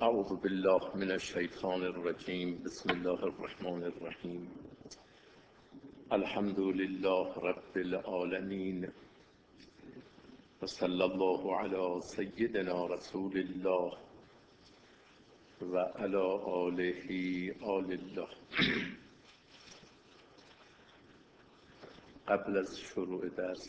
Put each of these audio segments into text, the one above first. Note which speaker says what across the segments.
Speaker 1: اعوذ بالله من الشیطان الرجیم. بسم الله الرحمن الرحیم. الحمد لله رب العالمین و صلی الله علی سیدنا رسول الله و علی آله آل الله. قبل از شروع درس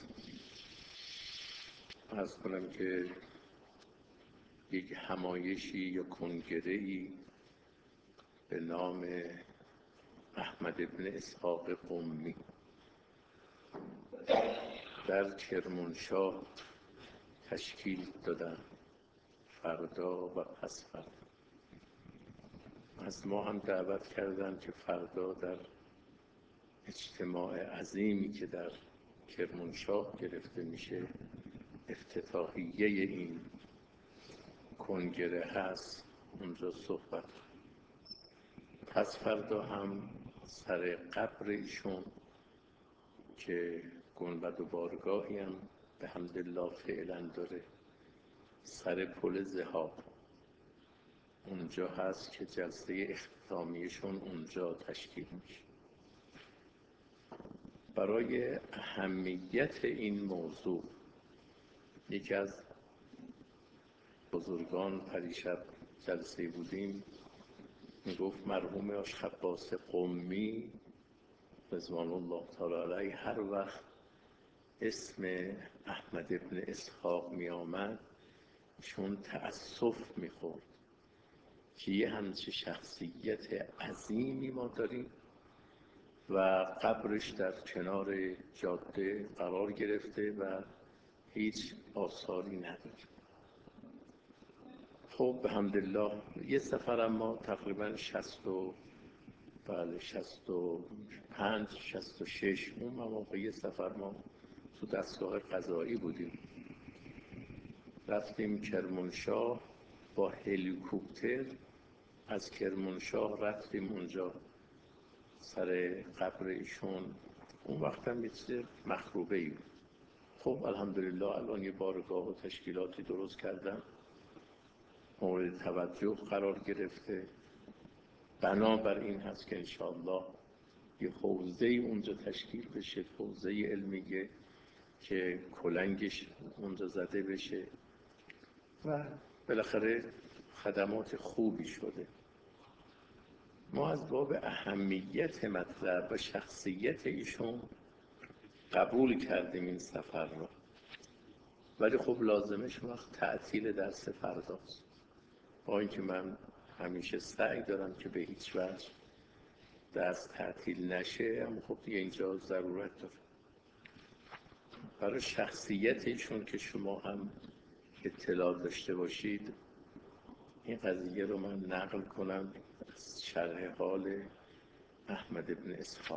Speaker 1: عرض کنم که یک همایشی یا کنگره‌ای به نام احمد ابن اسحاق قمی در کرمانشاه تشکیل دادن فردا و پس فردا. از ما هم دعوت کردن که فردا در اجتماع عظیمی که در کرمانشاه گرفته میشه، افتتاحیه این کنگره هست، اونجا صحبت. پس فردا هم سر قبر ایشون که گنبد و بارگاهی هم به حمدالله فعلا داره سر پل ذهاب، اونجا هست که جلسه اختتامیشون اونجا تشکیل میشه. برای اهمیت این موضوع یکی از بزرگان پریشب جلسه بودیم میگفت مرحوم آش عباس قمی رضوان الله تعالی علیه هر وقت اسم احمد ابن اسحاق می آمد چون تأسف میخورد که یه همچه شخصیت عظیمی ما داریم و قبرش در کنار جاده قرار گرفته و هیچ آثاری نداره. خب به حمدالله یه سفر ما تقریبا 65 66 اون موقع یه سفر ما تو دستگاه قضایی بودیم، رفتیم کرمانشاه با هلیکوپتر، از کرمانشاه رفتیم اونجا سر قبر ایشون. اون وقت هم یه چیز مخروبه ای بود. خب الحمدلله الان یه بارگاه و تشکیلاتی درست کردن، مورد توجه قرار گرفته. بنابر این هست که انشاءالله یه حوزه اونجا تشکیل بشه، حوزه علمیه که کلنگش اونجا زده بشه و بالاخره خدمات خوبی شده. ما از باب اهمیت مطلب و شخصیت ایشون قبول کردیم این سفر رو، ولی خب لازمش وقت تعطیل درس فرداست. با اینکه من همیشه سعی دارم که به هیچ وجه درس تعطیل نشه، اما خب دیگه اینجا ضرورت داره. برای شخصیت ایشون که شما هم اطلاع داشته باشید، این قضیه رو من نقل کنم از شرح حال احمد ابن اسحاق.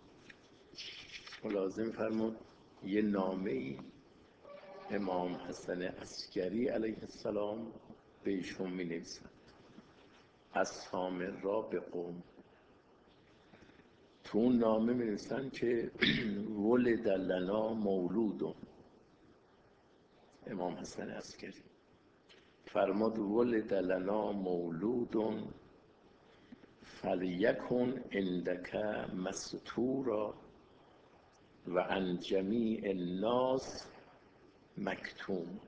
Speaker 1: ملازم فرمود یه نامه‌ای امام حسن عسکری علیه السلام به ایشون می نویسند از سامرا به قم. تو اون نامه می نویسند که ولد لنا مولود. امام حسن عسکری فرمود ولد لنا مولود فلیکن عندک مستورا و عن جمیع الناس مکتوم.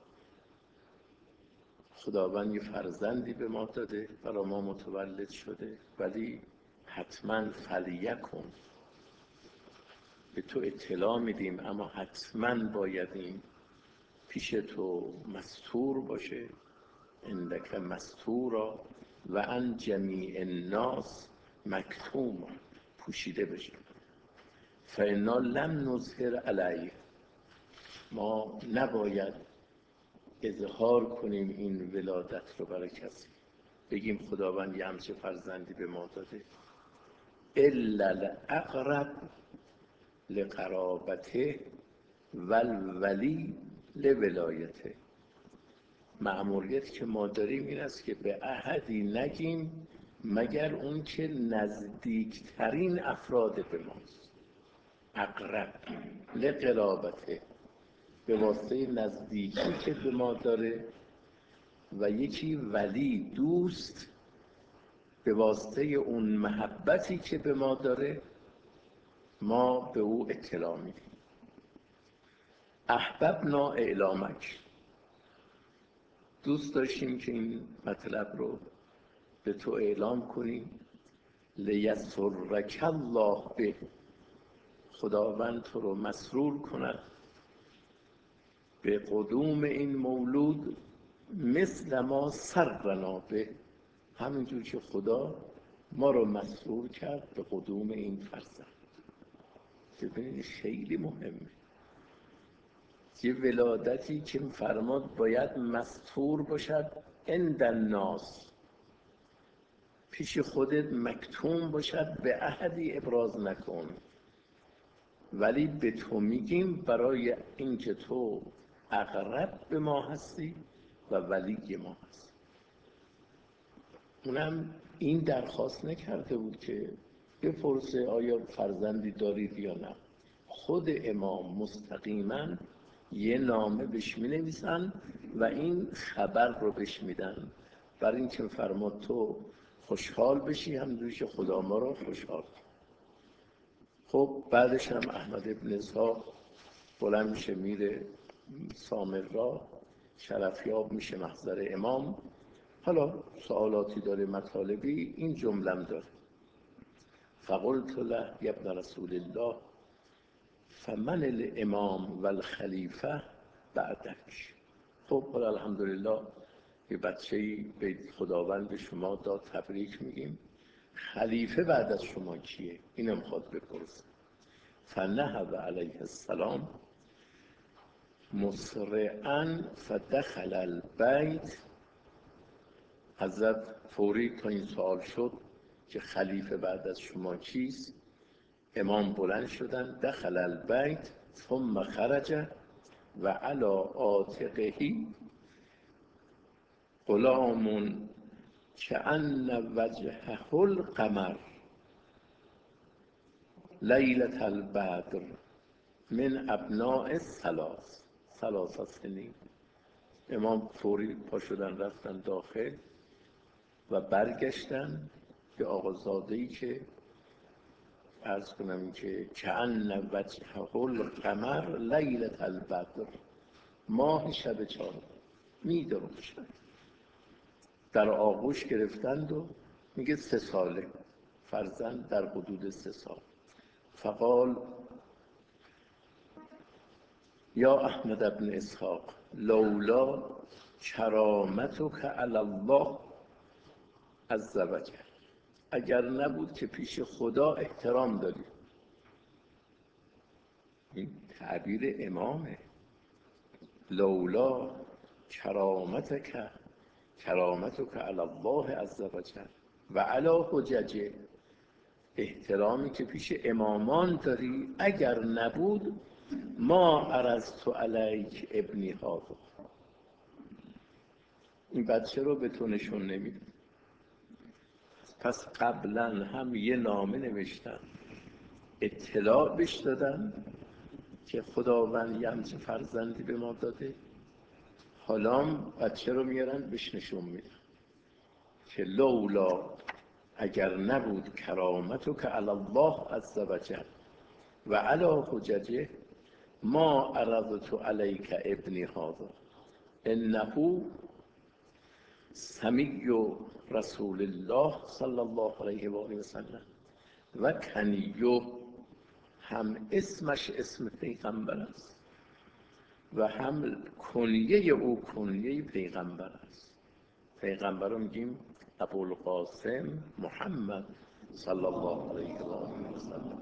Speaker 1: خداوند یه فرزندی به ما داده، برای ما متولد شده، ولی حتما فلیکن به تو اطلاع میدیم، اما حتما باید این پیش تو مستور باشه، عندک مستورا و عن جمیع الناس مکتوم، پوشیده بشه. فانا لم نظهر علیه، ما نباید اظهار کنیم این ولادت رو برای کسی، بگیم خداوند یه همچه فرزندی به ما داده، الا الاقرب لقرابته والولی لولایته. مأموریت که ما داریم این است که به احدی نگیم مگر اون که نزدیکترین افراد به ماست. اقرب لقرابته، به واسطه نزدیکی که به ما داره و یکی ولی دوست به واسطه اون محبتی که به ما داره ما به او اطلاع میدیم. احببنا اعلامک، دوست داشتیم که این مطلب رو به تو اعلام کنیم. لیسرک الله به، خداوند تو رو مسرور کند به قدوم این مولود، مثل ما سرنا به، همینجور که خدا ما رو مسرور کرد به قدوم این فرزند. ببینید خیلی مهمه، یه ولادتی که فرماد باید مستور باشد عند الناس، پیش خودت مکتوم باشد، به احدی ابراز نکن، ولی به تو میگیم برای اینکه تو اقرب به ما هستی و ولی ما هستی. اونم این درخواست نکرده بود که بپرسه آیا فرزندی دارید یا نه. خود امام مستقیما یه نامه بهش می‌نویسن و این خبر رو بهش میدن، برای اینکه فرماد تو خوشحال بشی همونجوری که خدا ما رو خوشحال. خب بعدش هم احمد ابن اسحاق بلند میشه میره سامرا، شرفیاب میشه محضر امام. حالا سوالاتی داره، مطالبی، این جملم داره: فقلت له یا ابن رسول الله فمن الامام و الخلیفه بعدک. خب حالا الحمدلله یه بچه‌ای به خداوند به شما داد، تبریک میگیم. خلیفه بعد از شما کیه؟ اینو میخواد بپرسه. فنهض علیه السلام مسرعا فدخل البیت. حضرت فوری تا این سوال شد که خلیفه بعد از شما کیست، امام بلند شدن، دخل البیت ثم خرج و علی عاتقه غلام کأن وجهه القمر لیلة البدر من ابناء ثلاث سنین. امام فوری پا شدن رفتن داخل و برگشتن به آقازاده‌ای که عرض کنم که کأن وجهه القمر لیلة البدر، ماه شب چهارم می‌درخشد. در آغوش گرفتند و میگه 3 ساله، فرزند در حدود 3 سال. فقال یا احمد بن اسحاق لولا کرامتک علی الله عز وجل، اگر نبود که پیش خدا احترام داری. این تعبیر امامه. لولا کرامتک علی الله عز وجل و علی حججه، احترامی که پیش امامان داری اگر نبود ما عرضت علیک ابنی هذا، این بچه رو به تو نشون نمیدم. پس قبلا هم یه نامه نوشتن اطلاع بهش دادن که خداوند یه همچین فرزندی به ما داده، حالا بچه رو میارن بهش نشون میدن که لولا، اگر نبود کرامتک علی الله عز وجل و علی حججه ما عرضت علیک ابنی هذا انه سمی رسول الله صلی الله علیه و آله و سلم و کنیو، هم اسمش اسم پیغمبر است و هم کنیه او کنیه پیغمبر است. پیغمبر رو میگیم ابوالقاسم محمد صلی الله علیه و آله و سلم.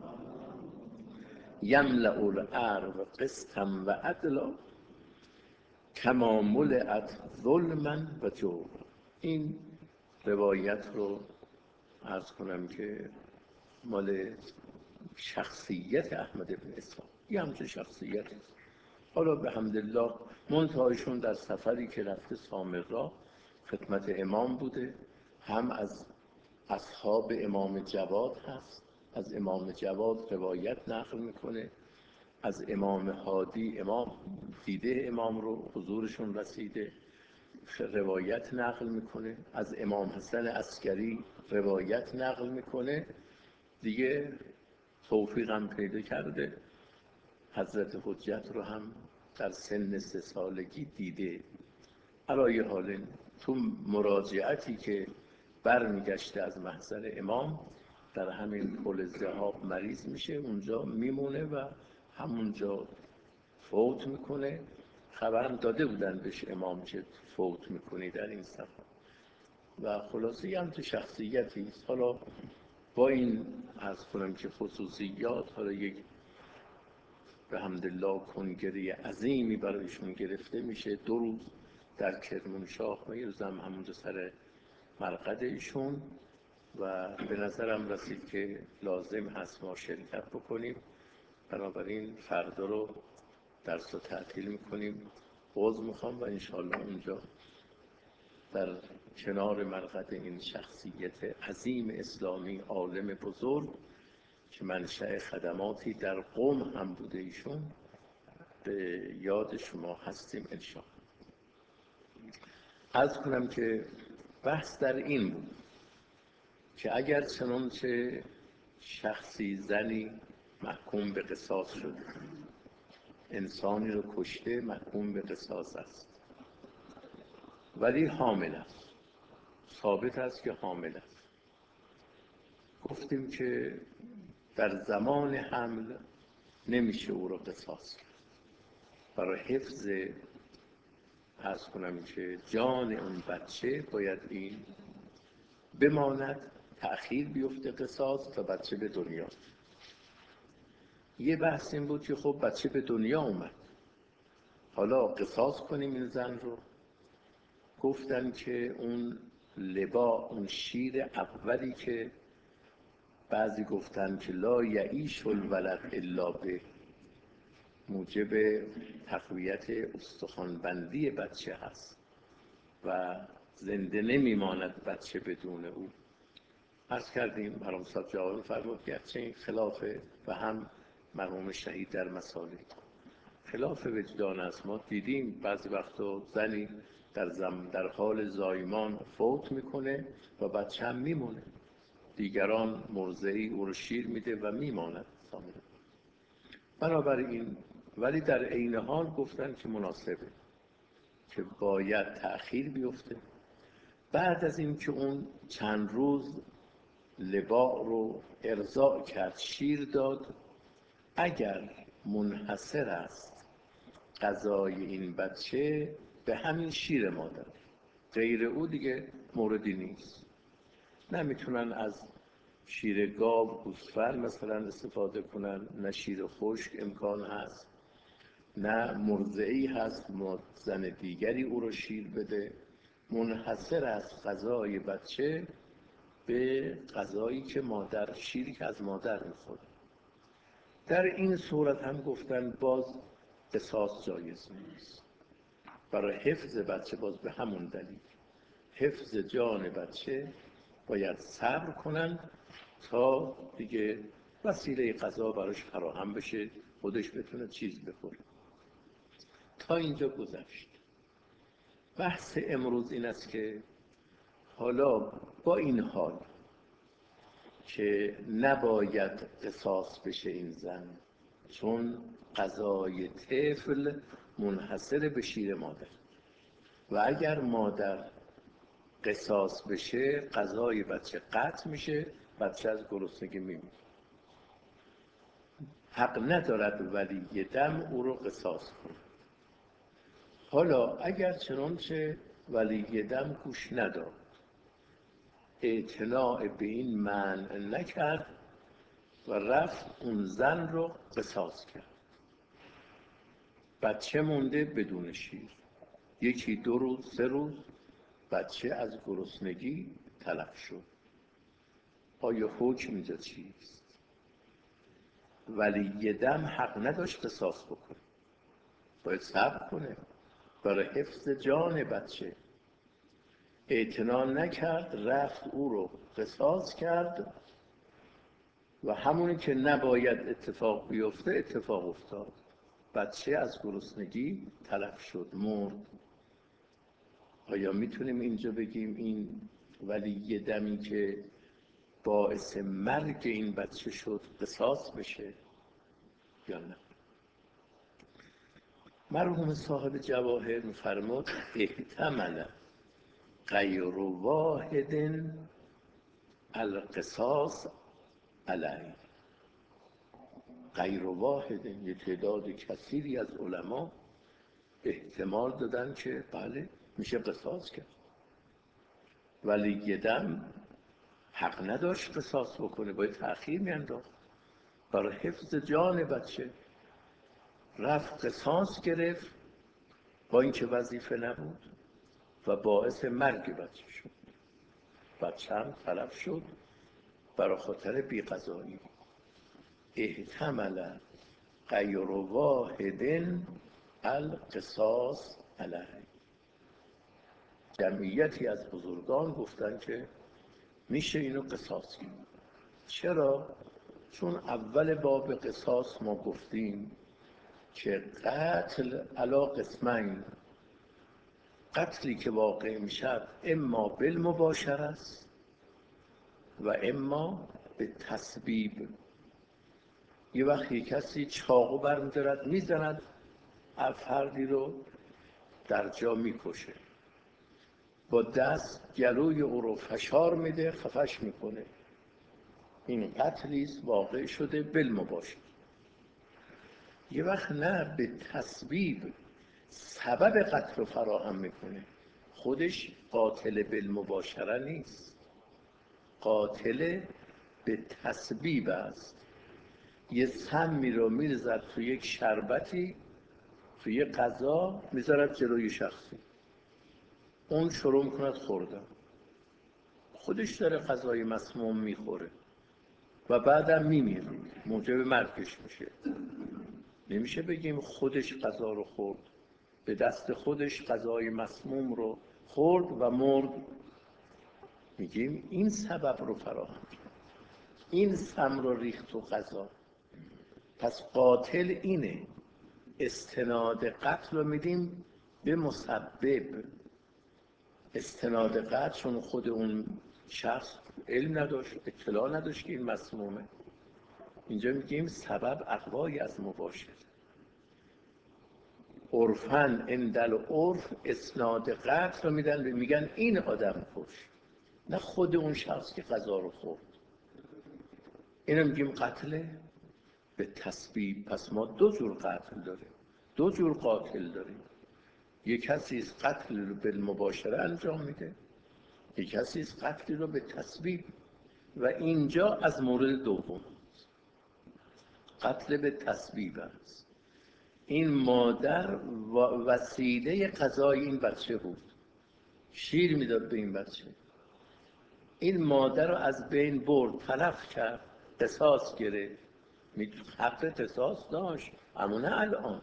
Speaker 1: یملأ الارض قسطا و عدلا کما ملئت ظلما و جور. این روایت رو عرض کنم که مال شخصیت احمد بن اسحاق، یه همچه شخصیت است. حالا به حمدالله منتهایشون در سفری که رفته سامرا خدمت امام بوده، هم از اصحاب امام جواد هست، از امام جواد روایت نقل میکنه، از امام هادی امام دیده امام رو حضورشون رسیده، روایت نقل میکنه، از امام حسن عسکری روایت نقل میکنه، دیگه توفیقم پیدا کرده حضرت حجت رو هم در سن 3 سالگی دیده. علای حال تو مراجعتی که برمیگشته از محضر امام در همین پل ذهاب مریض میشه، اونجا میمونه و همونجا فوت میکنه. خبرم داده بودن بهش امام که فوت میکنی در این سفر. و خلاصه هم تو شخصیتی است. حالا با این عرض کنم که خصوصیات، حالا یک به حمدالله کنگره عظیمی برایشون گرفته میشه. 2 روز در کرمانشاه و 1 روز هم همونجا سر مرقد ایشون، و به نظرم رسید که لازم هست ما شرکت بکنیم. بنابراین فردا رو درس رو تعطیل میکنیم، عذر میخوام و انشاءالله اونجا در کنار مرقد این شخصیت عظیم اسلامی، عالم بزرگ که منشأ خدماتی در قم هم بوده ایشون، به یاد شما هستیم انشاءالله. عرض کنم که بحث در این بود که اگر چنانچه شخصی، زنی محکوم به قصاص شده، انسانی رو کشته، محکوم به قصاص است، ولی حامل است، ثابت است که حامل است، گفتیم که در زمان حمل نمیشه او رو قصاص کرد. برای حفظ عرض کنم که جان اون بچه باید این بماند، تأخیر بیفته قصاص تا بچه به دنیا. یه بحث این بود که خب بچه به دنیا اومد، حالا قصاص کنیم این زن رو. گفتن که اون لبا، اون شیر اولی که بعضی گفتن که لا یعیش الولد الا به، موجب تقویت استخوان‌بندی بچه هست و زنده نمیماند بچه بدون او. عرض کردیم مرحوم صاحب جواب فرمود که این خلافه و هم مرحوم شهید در مسائل خلاف وجدان است. ما دیدیم بعضی وقتا زنی در حال زایمان فوت میکنه و بچه هم میمونه، دیگران مرضعی او رو شیر میده و میماند سامن. بنابراین ولی در عین حال گفتن که مناسبه که باید تأخیر بیفته. بعد از این که اون چند روز لبا رو ارضاع کرد، شیر داد، اگر منحصر است غذای این بچه به همین شیر مادر، غیر او دیگه موردی نیست. نمیتونن از شیر گاو، گوسفند مثلا استفاده کنن، نه شیر خشک امکان هست، نه مرضعی هست زن دیگری او رو شیر بده. منحصر است غذای بچه به غذایی که مادر، شیری که از مادر میخوره. در این صورت هم گفتن باز قصاص جایز نیست. برای حفظ بچه باز به همون دلیل، حفظ جان بچه باید صبر کنند تا دیگه وسیله غذا براش فراهم بشه، خودش بتونه چیز بخوره. تا اینجا گذشت. بحث امروز این است که حالا با این حال که نباید قصاص بشه این زن، چون غذای طفل منحصر به شیر مادر و اگر مادر قصاص بشه غذای بچه قطع میشه، بچه از گرسنگی میمیره. حق ندارد ولی دم او رو قصاص کنه. حالا اگر چنانچه ولی دم گوش نداد، اعتناع به این منع نکرد و رفت اون زن رو قصاص کرد، بچه مونده بدون شیر، 1 2 روز 3 روز بچه از گرسنگی تلف شد. آیا حکم اینجا چیست؟ ولی دم حق نداشت قصاص بکنه، باید صبر کنه برای حفظ جان بچه. اعتنا نکرد، رفت او رو قصاص کرد و همونی که نباید اتفاق بیفته اتفاق افتاد، بچه از گرسنگی تلف شد، مرد. آیا میتونیم اینجا بگیم این ولی یه دمی که باعث مرگ این بچه شد قصاص بشه یا نه؟ مرحوم صاحب جواهر می‌فرمود احتمل غیر واحد القصاص علیه. غیر واحد، یه تعداد کثیری از علما احتمال دادن که بله میشه قصاص کرد، ولی یه دم حق نداشت قصاص بکنه، باید تأخیر میانداخت برای حفظ جان بچه. رفت قصاص گرفت با اینکه وظیفه نبود و باعث مرگ بچه شد. بچه هم تلف شد برای خاطر بی‌قضایی. احتمل غیر واحد القصاص علیه. جمعیتی از بزرگان گفتن که میشه اینو قصاص کرد. چرا؟ چون اول باب قصاص ما گفتیم که قتل علی قسمین، قتلی که واقع میشد اما بالمباشره است و اما به تسبیب. یه وقتی کسی چاقو برمی‌دارد میزند فردی رو در جا میکشه، با دست گلوی او رو فشار میده، خفش میکنه. این قتلی است واقع شده بالمباشر. یه وقت نه به تسبیب، سبب قتل رو فراهم میکنه، خودش قاتل بالمباشره نیست، قاتل به تسبیب است. یه سمی رو میرزد تو یک شربتی، تو یه غذا میذارد جلوی شخصی، اون شروع میکند خوردن، خودش داره غذای مسموم میخوره و بعدم میمیره، موجب مرگش میشه. نمیشه بگیم خودش غذا رو خورد، به دست خودش غذای مسموم رو خورد و مرد. میگیم این سبب رو فراهم کرد، این سم رو ریخت تو غذا. پس قاتل اینه. استناد قتل رو میدیم به مسبب. استناد قتل چون خود اون شخص علم نداشت، اطلاع نداشت که این مسمومه. اینجا میگیم سبب اقوای از مباشر. عرفاً اندل عرف اسناد قتل رو میدن، میگن این آدم کش، نه خود اون شخص که غذا رو خورد. اینو میگیم قتل به تسبیب. پس ما دو جور قتل داریم، دو جور قاتل داریم. یک کسی قتل رو بالمباشره انجام میده، یک کسی قتل رو به تسبیب. و اینجا از مورد دوم، قتل به تسبیب است. این مادر وسیله غذای این بچه بود، شیر میداد به این بچه. این مادر رو از بین برد، تلف کرد، قصاص گرفت. حق قصاص داشت، اما نه الان.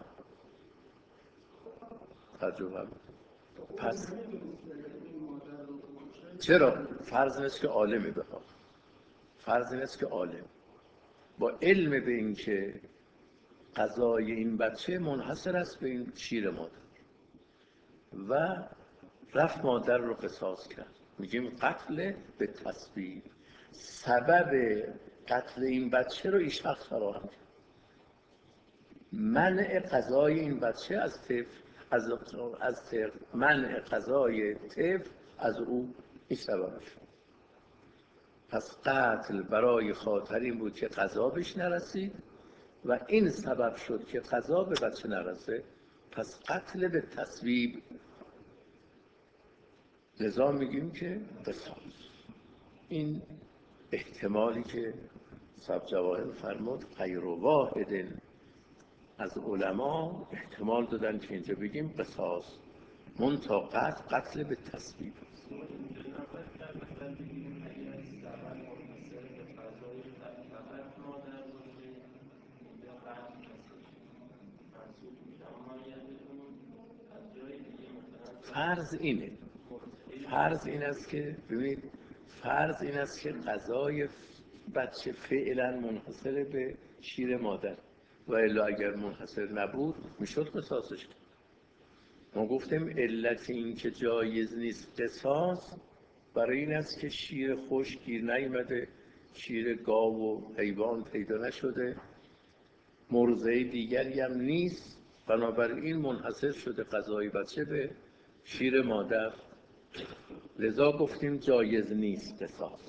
Speaker 1: تجربه. پس چرا؟ فرض نیست که عالمی بخواد، فرض نیست که عالم با علم به این که غذای این بچه منحصر است به این شیر مادر و رفت مادر رو قصاص کرد. میگیم قتل به تسبیب. سبب قتل این بچه رو این شخص فراهم کرد. منع غذای این بچه از طفل، از منع غذای طفل از او، این سببش. پس قتل برای خاطر این بود که غذا بهش نرسید و این سبب شد که غذا به بچه نرسه. پس قتل به تسبیب. لذا میگیم که قصاص. این احتمالی که صاحب جواهر فرمود غیر واحد از علما احتمال دادن که اینجا بگیم قصاص، منتها قتل به تسبیب. فرض این است که ببینید، فرض این است که غذای بچه فعلا منحصر به شیر مادر و الا اگر منحصر نبود میشد قصاصش کرد. ما گفتیم علت این که جایز نیست قصاص برای این است که شیر خشک گیر نیامده، شیر گاو و حیوان پیدا نشده، مرضعه دیگری هم نیست، بنابراین منحصر شده قضای بچه به شیر مادر، لذا گفتیم جایز نیست قصاص.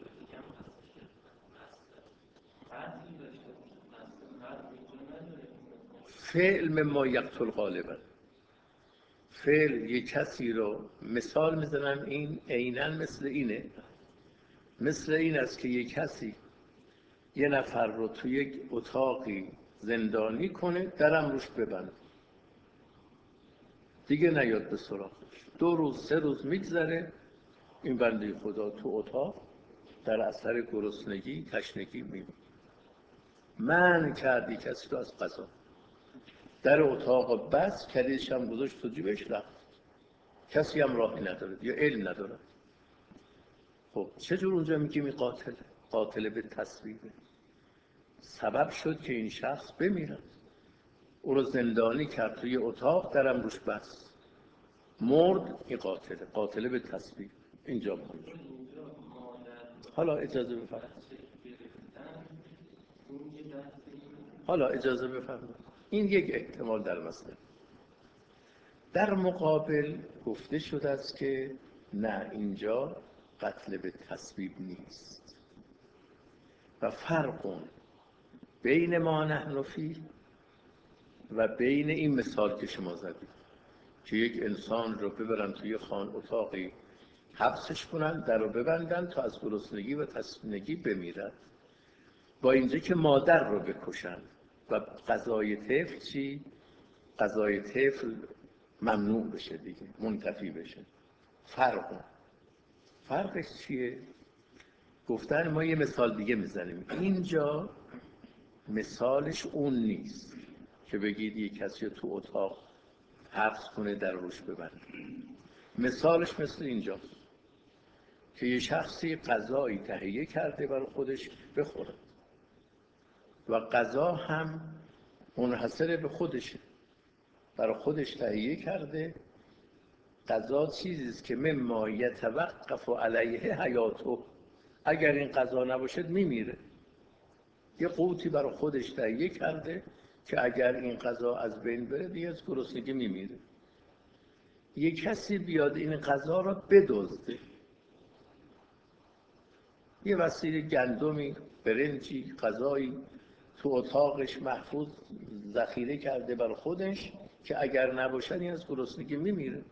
Speaker 1: فعل مما یقتل غالبا، فعل یک کسی رو مثال میزنم، این عیناً مثل اینه، مثل این است که یک کسی یه نفر رو توی یک اتاقی زندانی کنه، درم روش ببنده، دیگه نیاد به سراغش. 2 روز 3 روز میگذره، این بنده خدا تو اتاق در اثر گرسنگی تشنگی میمیره. من کردی کسی رو از قضا، در اتاق بس کلیدش هم گذاشت تو جیبش رفت، کسی هم راهی نداره یا علم نداره. خب چجور اونجا میگیم این قاتل به تصویبه؟ سبب شد که این شخص بمیره، او رو زندانی کرد توی اتاق، درم روش بس، مرد، این قاتل به تصویب. اینجا بود. حالا اجازه بفرمایید، این یک احتمال در مسئله. در مقابل گفته شده است که نه، اینجا قتل به تصویب نیست و فرق بین ما نحن فیه و بین این مثال که شما زدید که یک انسان رو ببرن توی اتاقی حبسش کنن، در رو ببندن تا از گرسنگی و تشنگی بمیرد، با اینجا که مادر رو بکشن و قضای طفل چی؟ قضای طفل ممنوع بشه دیگه، منتفی بشه. فرقش چیه؟ گفتن ما یه مثال دیگه میزنیم، اینجا مثالش اون نیست که بگید یک کسی تو اتاق حبس کنه، در روش ببنده. مثالش مثل اینجاست که یه شخصی غذایی تهیه کرده برای خودش بخوره و غذا هم منحصر به خودشه، برای خودش تهیه کرده. غذا چیزی است که مما یتوقف علیه حیاته، اگر این غذا نباشد میمیره. یه قوتی برای خودش تهیه کرده که اگر این غذا از بین بره دیگه از گرسنگی میمیره. یه کسی بیاد این غذا را بدزده، یه وسیله گندمی، برنجی، غذایی تو اتاقش محفوظ ذخیره کرده برای خودش که اگر نباشد این از گرسنگی میمیره.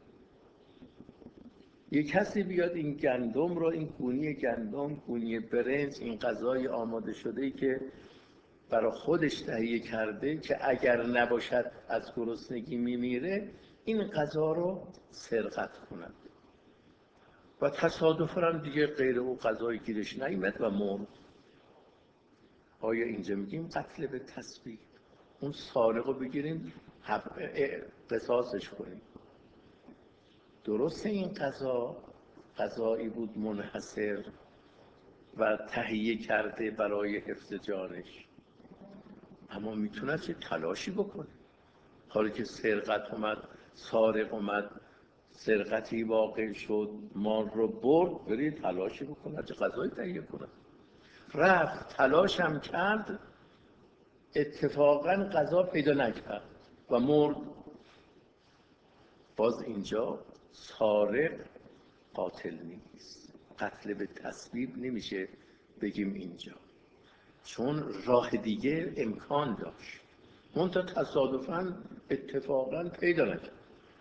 Speaker 1: یه کسی بیاد این گندم رو، این گونی گندم، گونی برنج، این غذای آماده شده‌ای که برای خودش تهیه کرده که اگر نباشد از گرسنگی میمیره، این غذا رو سرقت کند و تصادفاً دیگه غیر او غذای گیرش نیامد و مرد. آیا اینجا میگیم قتل به تصویب؟ اون سارق رو بگیریم قصاصش کنیم؟ درسته این غذایی بود منحصر و تهیه کرده برای حفظ جانش، اما میتونه چه تلاشی بکنه. حالا که سرقت اومد، سارق اومد، سرقتی واقع شد، مال رو برد، برید تلاشی بکنه چه غذایی تهیه کنه. رفت تلاش هم کرد، اتفاقا غذا پیدا نکرد و مرد. باز اینجا سارق قاتل نیست، قتل به تصویب نمیشه بگیم اینجا، چون راه دیگه امکان داشت، منتها تصادفاً اتفاقاً پیدا نکرد.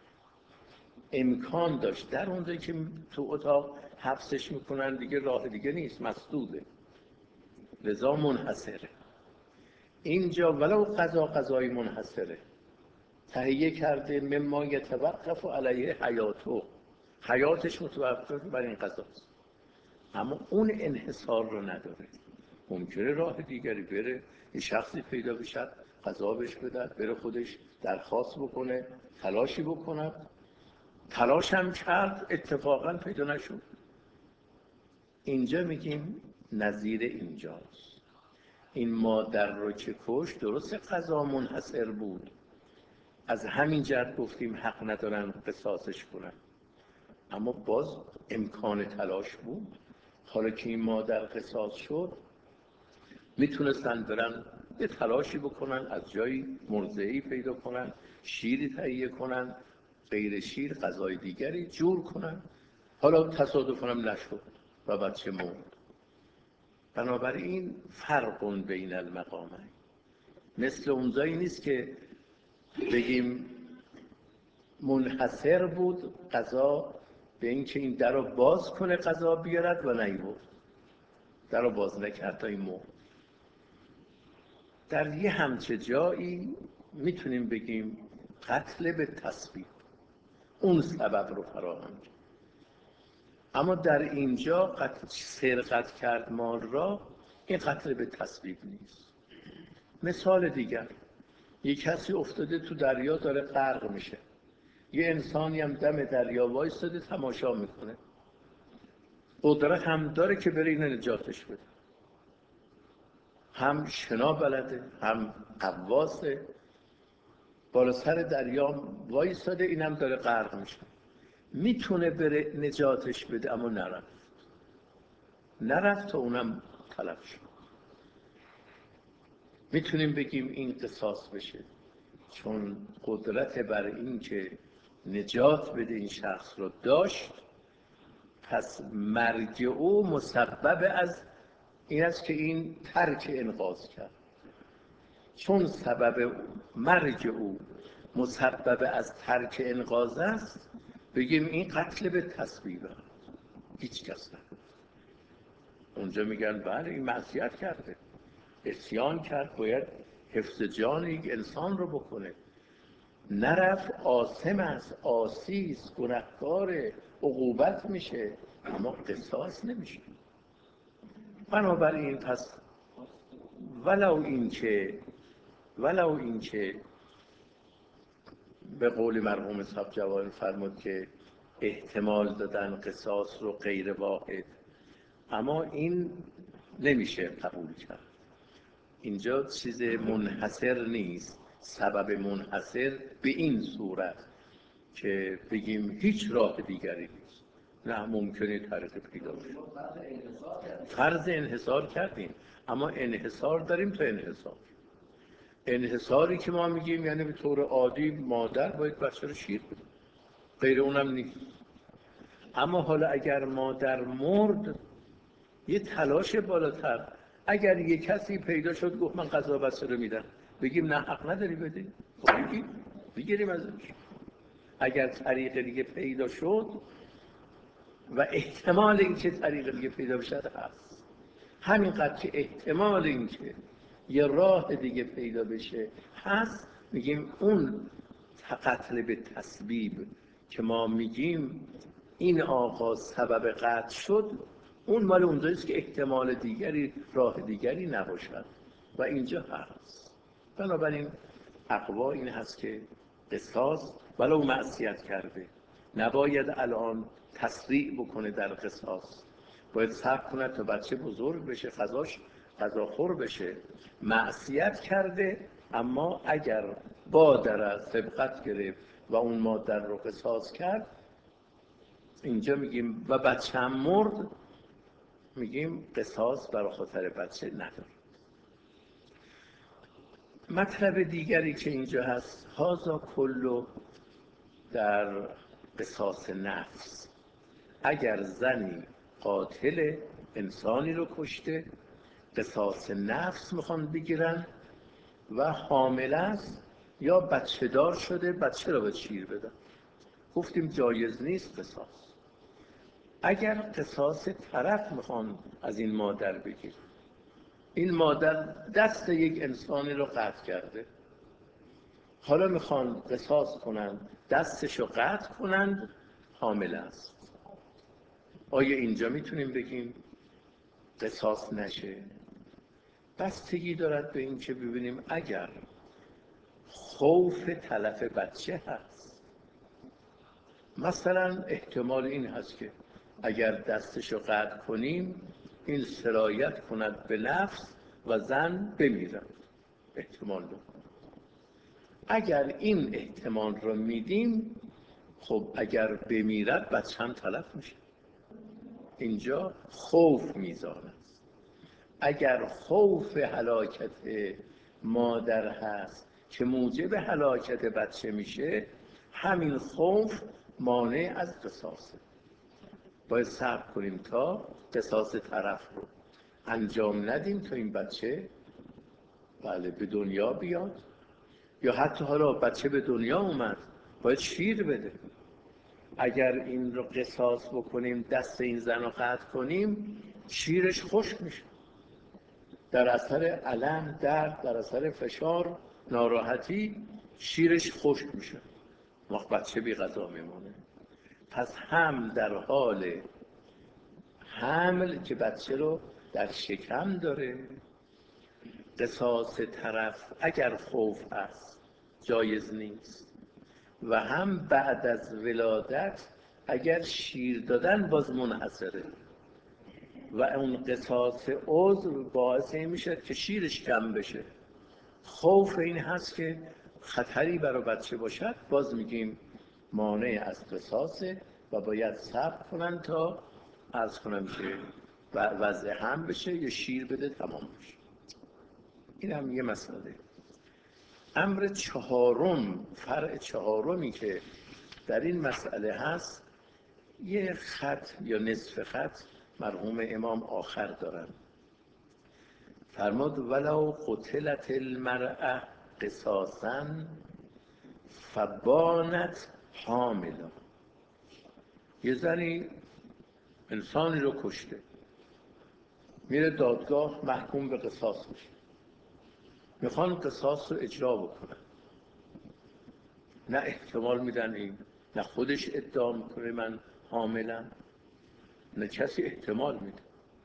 Speaker 1: امکان داشت در اونجا که تو اتاق حبسش میکنن دیگه راه دیگه نیست، مسدوده، لذا منحصره. اینجا ولو قضای منحصره، تهیه کرده مما یتوقف علیه حیاته، حیاتش متوقف بر این قضاست، اما اون انحصار رو نداره. ممکنه راه دیگری بره، یه شخصی پیدا بشه، قضا بهش بدن، بره خودش درخواست بکنه، تلاشی بکنه، تلاش هم کرد، اتفاقا پیدا نشد. اینجا میگیم نظیر اینجاست. این مادر رو که کش، درست قضا منحصر بود، از همین جهت گفتیم حق ندارن قصاصش کنن، اما باز امکان تلاش بود. حالا که این مادر قصاص شد میتونستن برن یه تلاشی بکنن، از جایی مرضعی پیدا کنن، شیری تهیه کنن، غیر شیر غذای دیگری جور کنن. حالا تصادفاً هم نشد و بچه مرد. بنابراین فرق بین المقامین، مثل اونجایی نیست که بگیم منحصر بود قضا به این که این در رو باز کنه قضا بیارد و نیورد، در رو باز نکرد تا این مرد. در یه همچه جایی میتونیم بگیم قتل به تسبیب اون سبب رو فراهم کرد. اما در اینجا سرقت کرد مال را، این قتل به تسبیب نیست. مثال دیگر، یک کسی افتاده تو دریا داره غرق میشه، یه انسانی هم دم دریا وایساده تماشا میکنه، قدرت هم داره که بره اینو نجاتش بده، هم شنا بلده هم قواسه، بالا سر دریا وایساده اینم داره غرق میشه، میتونه بره نجاتش بده اما نرفت تا اونم تلف شد. میتونیم بگیم این قصاص بشه چون قدرت بر این که نجات بده این شخص رو داشت، پس مرگ او مسبب از این است که این ترک انقاذ کرد. چون سبب مرگ او مسبب از ترک انقاذ است، بگیم این قتل به تسبیب. هیچ کس نه. اونجا میگن بله این معصیت کرده، عصیان کرد، باید حفظ جان یک انسان رو بکنه، نرفت، آثم است، عاصی است، گنهکاره، عقوبت میشه، اما قصاص نمیشه. بنابراین پس ولو اینکه به قول مرحوم صاحب جوان فرمود که احتمال دادن قصاص رو غیر واحد، اما این نمیشه قبول کرد. اینجا چیز منحصر نیست، سبب منحصر به این صورت که بگیم هیچ راه دیگری نیست، نه ممکنه طریق پیدا بشه. فرض انحصار کردیم، اما انحصار داریم تا انحصاری که ما میگیم یعنی به طور عادی مادر باید بچه رو شیر بده، غیر اونم نیست. اما حالا اگر مادر مرد، یه تلاش بالاتر، اگر یه کسی پیدا شد گفت من قضا بچه رو میدم، بگیم نه حق نداری بدی، بگیریم ازش. اگر طریق دیگه پیدا شد و احتمال اینکه طریق دیگه پیدا بشه هست، همینقدر که احتمال اینکه یه راه دیگه پیدا بشه هست، میگیم اون قتل به تسبیب که ما میگیم این آقا سبب قتل شد، اون مال اونجاییست که احتمال دیگری راه دیگری نباشد و اینجا هست. بنابراین اقوا این هست که قصاص ولو معصیت کرده نباید الان تسریع بکنه در قصاص، باید صبر کنه تا بچه بزرگ بشه، غذاخور بشه. معصیت کرده اما اگر بادر از سبقت گرفت و اون مادر رو قصاص کرد، اینجا میگیم و بچه هم مرد، میگیم قصاص برای خاطر بچه نداره. مطلب دیگری که اینجا هست، هازا کلو در قصاص نفس. اگر زنی قاتل انسانی رو کشته، قصاص نفس میخوان بگیرن و حامل است یا بچه دار شده، بچه رو به شیر بدن، گفتیم جایز نیست قصاص. اگر قصاص طرف میخوان از این مادر بگیر، این مادر دست یک انسانی رو قطع کرده، حالا میخوان قصاص کنند، دستشو قطع کنند، حامل است، آیا اینجا میتونیم بگیم قصاص نشه؟ بستگی دارد به این که ببینیم اگر خوف تلف بچه هست، مثلا احتمال این هست که اگر دستشو قطع کنیم این سرایت کند به نفس و زن بمیرد، احتمال دارد. اگر این احتمال رو میدیم، خب اگر بمیرد بچه هم تلف میشه. اینجا خوف میزان است. اگر خوف هلاکت مادر هست که موجب هلاکت بچه میشه، همین خوف مانع از قصاصه. باید صبر کنیم تا قصاص طرف رو انجام ندیم تا این بچه به دنیا بیاد. یا حتی حالا بچه به دنیا اومد، باید شیر بده. اگر این رو قصاص بکنیم، دست این زن رو قطع کنیم، شیرش خشک میشه. در اثر الم، درد، در اثر فشار، ناراحتی، شیرش خشک میشه، وقت بچه بی غذا میمونه. پس هم در حال حمل که بچه رو در شکم داره، قصاص طرف اگر خوف هست جایز نیست، و هم بعد از ولادت اگر شیر دادن باز منحصره و اون قصاص عضو باعث این میشه که شیرش کم بشه. خوف این هست که خطری برای بچه باشد، باز میگیم مانع از قصاصه و باید صبر کنن تا عرض کنم که وضع هم بشه یا شیر بده تمام بشه. این هم یه مسئله. امر چهارم، فرع چهارمی که در این مسئله هست، یه خط یا نصف خط مرحوم امام آخر دارن. فرمود ولو قتلت المرأة قصاصا فبانت حاملا. یه زنی انسانی رو کشته، میره دادگاه، محکوم به قصاص میشه، میخوان قصاص رو اجرا بکنن. نه احتمال میدن این، نه خودش ادعا میکنه من حاملم، نه کسی احتمال میده.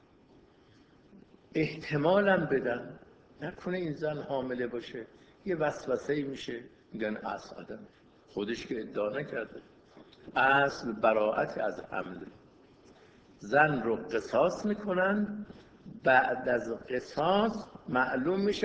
Speaker 1: احتمالم بدن، نکنه این زن حامله باشه، یه وسوسه‌ای میشه، میگن اصل آدم خودش که ادعا نکرده، اصل براءت از حمل. زن رو قصاص میکنن، بعد از قصاص معلوم میشه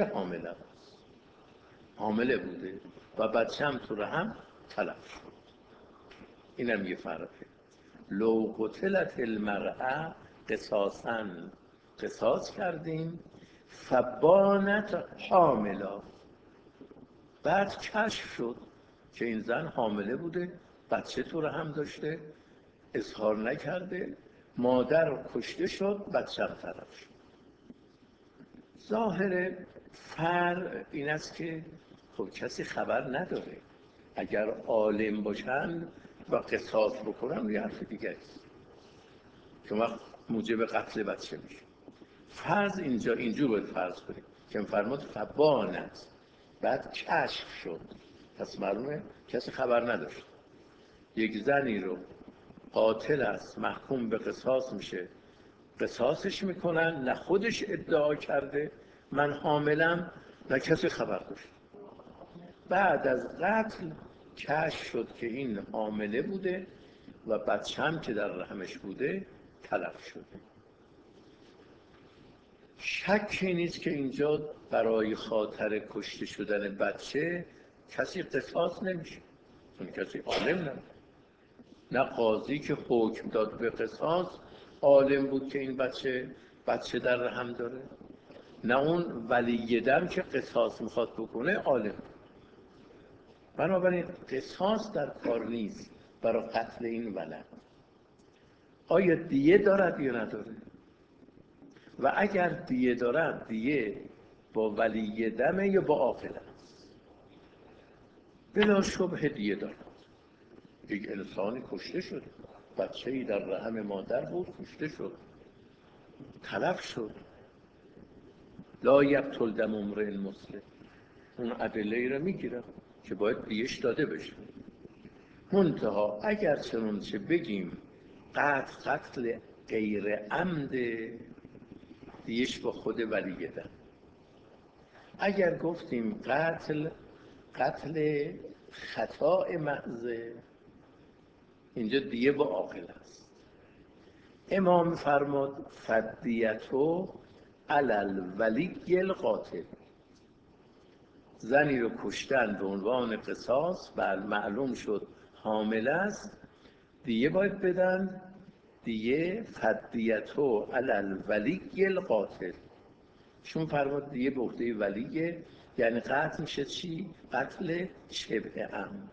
Speaker 1: حامله بوده و بچه هم تو رحم تلف شد. اینم یه فرقه. لو قتلت المرأة قصاصا، قصاص کردیم، فبانت حاملا، بعد کشف شد که این زن حامله بوده، بچه تو رحم داشته، اظهار نکرده، مادر کشته شد، بچه هم تلف شد. ظاهر فرق این است که خب کسی خبر نداره. اگر عالم باشن و قصاص بکنن یه حرف دیگه است که وقت موجب قتل بچه میشه. فرض اینجا اینجور باید فرض کنیم که فرمود فبانت، بعد کشف شد، پس معلومه کسی خبر نداشت. یک زنی رو قاتل است، محکوم به قصاص میشه، قصاصش میکنن، نه خودش ادعا کرده من حاملم، نه کسی خبر داشت. بعد از قتل کشف شد که این حامله بوده و بچه هم که در رحمش بوده تلف شده. شکی نیست که اینجا برای خاطر کشته شدن بچه کسی قصاص نمیشه، چون کسی عالم نبود. نه قاضی که حکم داد به قصاص عالم بود که این بچه در رحم داره، نه اون ولی دم که قصاص میخواد بکنه عالم. بنابراین قصاص در کار نیست برای قتل این ولد. آیا دیه دارد یا نداره؟ و اگر دیه دارد، دیه با ولی دمه یا با عاقل است؟ بلا شبه دیه دارد. یک انسانی کشته شد، بچه‌ای در رحم مادر بود، کشته شد، تلف شد. لا یقتل دم امرئ مسلم، اون ادله رو میگیرم که باید دیهش داده بشه. منتها اگر چنانچه بگیم قتل غیر عمد، دیهش با خود ولی دم. اگر گفتیم قتل خطا محض، اینجا دیه با عاقل است. امام فرمود فدیتو علی الولی القاتل، زنی رو کشتن به عنوان قصاص، بعد معلوم شد حامل است، دیه باید بدن، دیه فدیتو علی الولی القاتل. چون فرمود دیه به عهده ولیه، یعنی قتل میشه چی؟ قتل شبه عمد.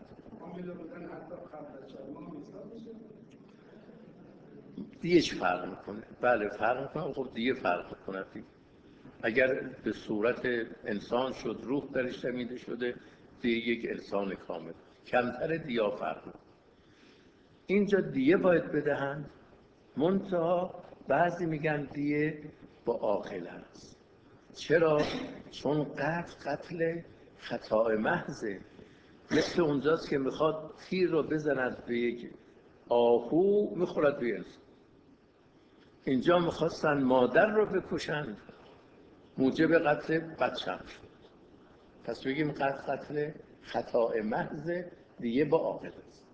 Speaker 1: دیه چه فرق میکنه؟ بله فرق میکنه. خب دیه فرق میکنه. اگر به صورت انسان شد، روح درش دمیده شده، دیه یک انسان کامل. کمتر دیه فرق میکنه. اینجا دیه باید بدهند، منتها بعضی میگن دیه با عاقل است. چرا؟ چون قتل خطا محضه. مثل اونجاست که میخواد تیر رو بزند به یک آهو، میخورد به انسان. اینجا میخواستن مادر رو بکشند، موجب قتل بچه هم شد. پس بگیم قتل خطا محضه، دیگه با عاقل است.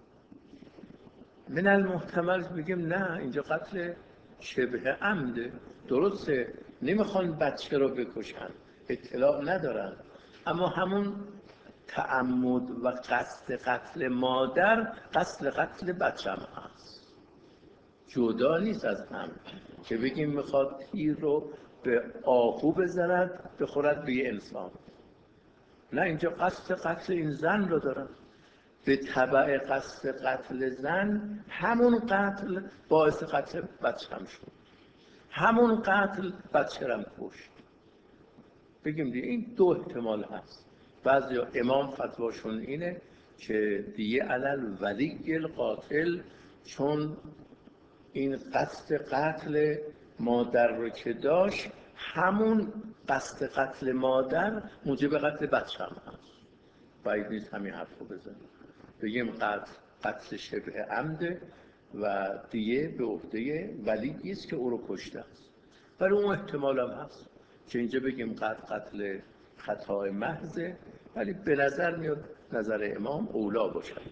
Speaker 1: من المحتمل بگیم نه، اینجا قتل شبه عمده. درسته نمیخوان بچه رو بکشن، اطلاع ندارن، اما همون تعمد و قصد قتل مادر قصد قتل بچه هم هست، جدا نیست از هم. که بگیم میخواد تیر رو به آهو بزند بخورد به انسان، نه، اینجا قصد قتل این زن رو دارن. به تبع قصد قتل زن همون قتل باعث قتل بچه هم شد، همون قتل بچه هم کشت. بگیم دیگه این دو احتمال هست. بعضی امام فتواشون اینه که دیگه علل ولی القاتل، چون این قصد قتل مادر رو که داشت، همون قصد قتل مادر موجب قتل بچه هم هست. باید نیست همین حرف رو بزنیم، بگیم قتل شبه عمده و دیگه به عهده ولی است که او رو کشته است. برای اون احتمال هم هست که اینجا بگیم قتل خطا محضه، ولی به نظر میاد نظر امام اولا باشد.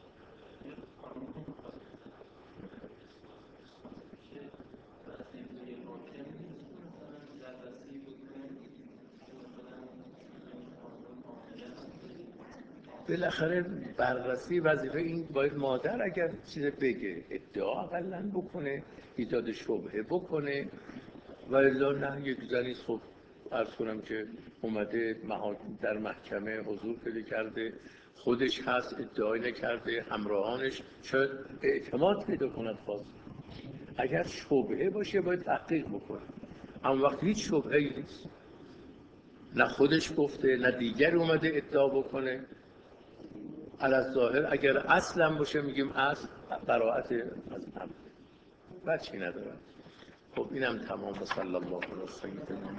Speaker 1: بالاخره بررسی وظیفه این باید مادر اگر چیز بگه، ادعا اقلا بکنه، ایجاد شبهه بکنه، و الا نه یک زنی خب عرض کنم که اومده در محکمه حضور پیدا کرده، خودش هست، ادعای نکرده، همراهانش شاید اعتماد پیدا کند. خواست اگر شبهه باشه باید تحقیق بکنه، اما وقتی هیچ شبهه‌ای نیست، نه خودش گفته نه دیگر اومده ادعا بکنه، الظاهر اگر اصلا باشه میگیم اصل براءت از هم، بچی نداره. خب اینم تمام. صلی الله علیه و سلم.